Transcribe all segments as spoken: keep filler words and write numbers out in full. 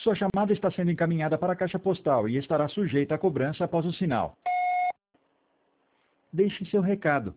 Sua chamada está sendo encaminhada para a caixa postal e estará sujeita a cobrança após o sinal. Deixe seu recado.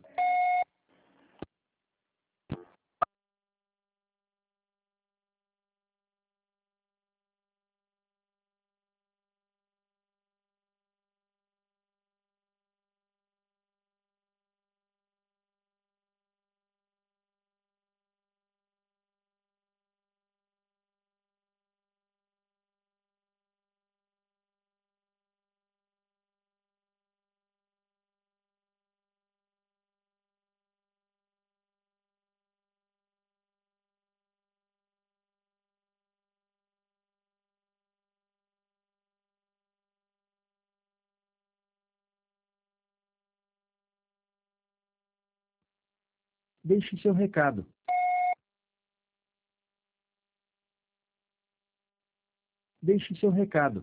Deixe seu recado. Deixe seu recado.